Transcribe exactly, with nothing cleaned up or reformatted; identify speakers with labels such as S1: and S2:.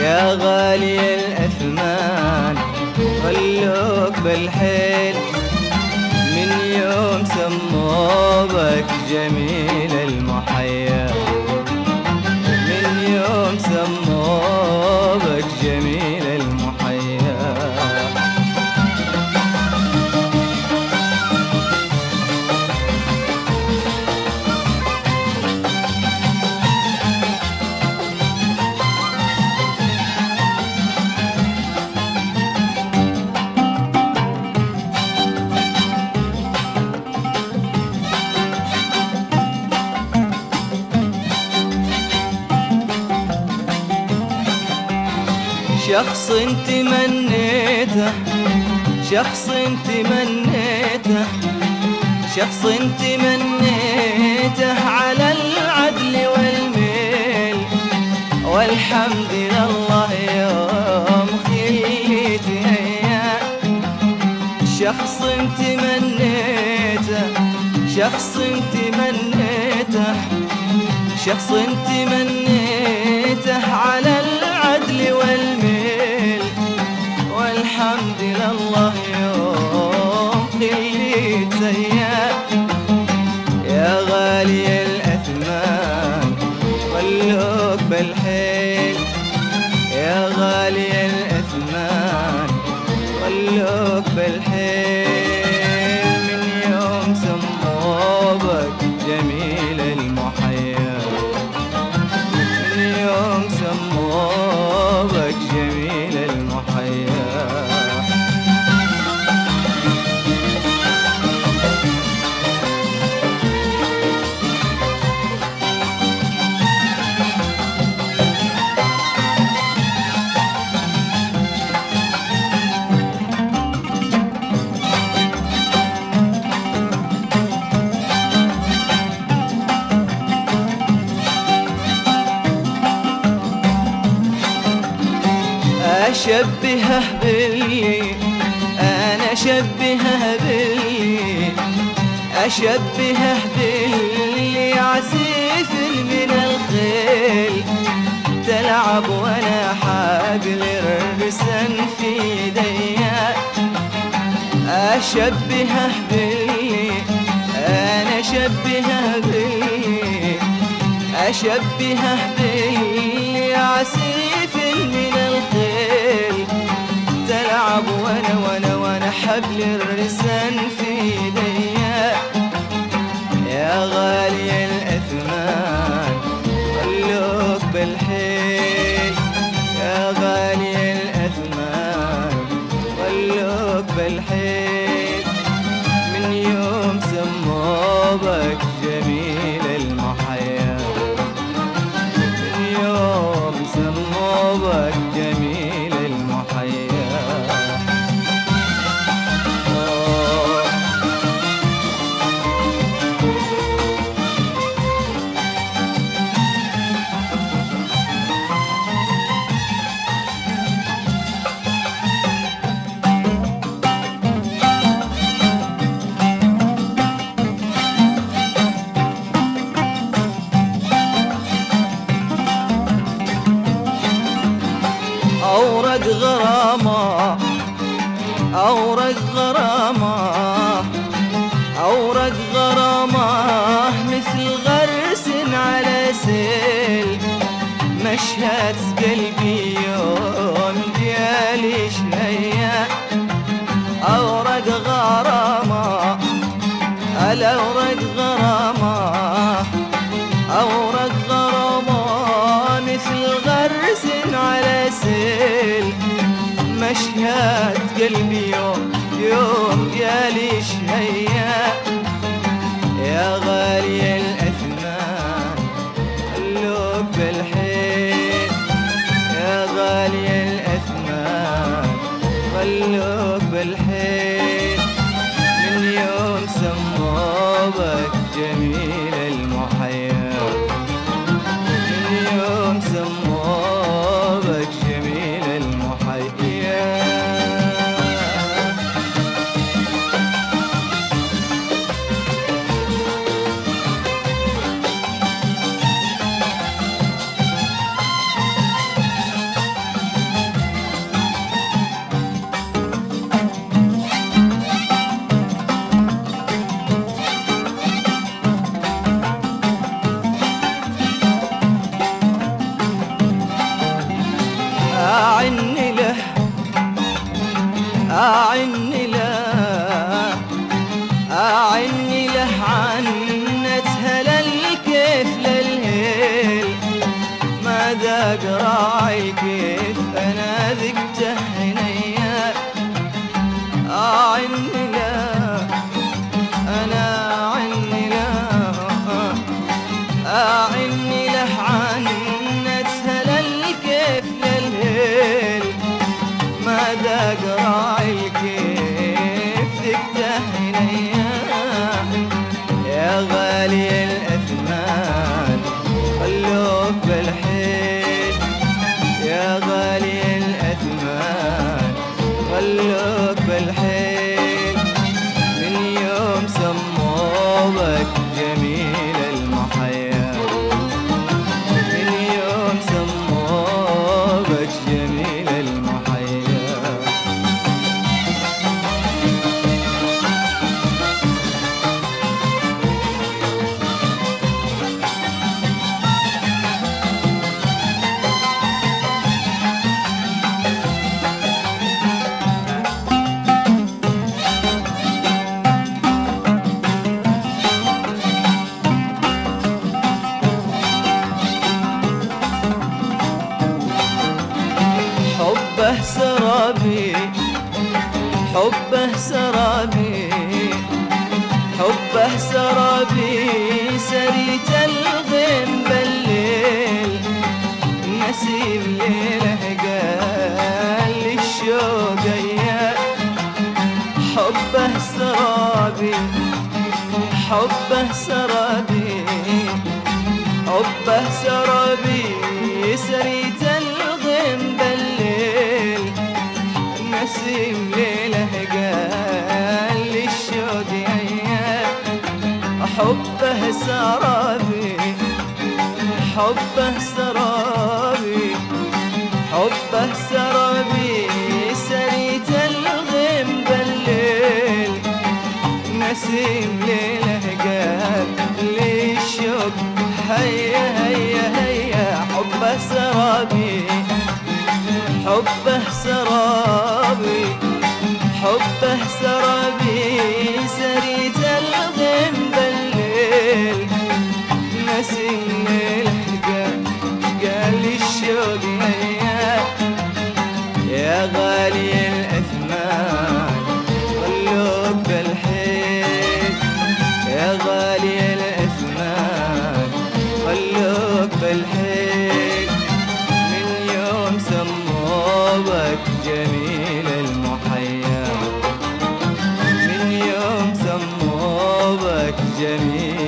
S1: يا غالي الأثمان خلوك بالحيل، من يوم سموبك جميل المحيا، من يوم سموبك جميل المحيا. شخص انت منيته، شخص انت منيته، شخص انت منيته على العدل والميل، والحمد لله يوم خليتي اياه. شخص انت منيته، شخص انت منيته، شخص انت منيته على العدل والميل، والحمد لله يوم خليت زيك. يا غالي الأثمان خلوك بالحيل، يا غالي الأثمان خلوك بالحيل، من يوم سموبك جميل المحيا، من يوم سموبك جميل المحيا. أشبهه باللي أنا أشبهه باللي أشبهه باللي عسيف من الخيل، تلعب وأنا حابل الرسن في يديا. أشبهه باللي أنا أشبهه باللي أشبهه باللي عسيف من الخيل، تلعب وانا وانا وانا حبل الرسن في يديا. يا غالي الأثمان خلوك بالحيل، يا غالي الأثمان خلوك بالحيل، من يوم سموبك جميل المحيا، من يوم سموبك جميل المحيا. أورق غرامة، أورق غرامة، أورق غرامة مثل غرس على سيل، مشهد قلبي يوم ديالي شهيا. أورق غرامة، الأورق غرامة، أورق غرامة مثل غرس على سيل، مشهد قلبي يوم يوم ديالي شهيا. يا غالي الأثمان خلوك بالحيل، يا غالي الأثمان خلوك بالحيل، من يوم سموبك جميل المحيا، من يوم سموبك جميل المحيا. أعني له أعني له عنتها للكيف للهيل ما ذاق راعي كيف أنا ذقته هنيا أعني له أنا أعني له أعني له عنتها للكيف للهيل ما ذاق راعي كيف ذقته هنيا يا غالي الأثمان خلوك بالحيل يا غالي الأثمان خلوك بالحيل من يوم سموك جميل المحيا من يوم سموك جميل المحيا حبه سرابي حبه سرابي حبه سرابي سريت الغيم بالليل نسيم ليله قال لي الشوق يا حبه سرابي حبه سرابي حبه سرابي سريت الغيم بالليل نسيم ليله قال لي الشوق يا حبه سرابي حبه سرابي حبه سرابي سريت الغيم بالليل نسيم ليله قال لي الشوق هيا هيا هيا حبه سرابي حبه سرابي حبه سرابي سريت الغيم بالليل نسيم ليله قال لي الشوق يا يا غالي الأثمان خلوك بالحيل يا غالي الأثمان خلوك بالحيل من يوم سموك جميل المحيا من يوم سموك جميل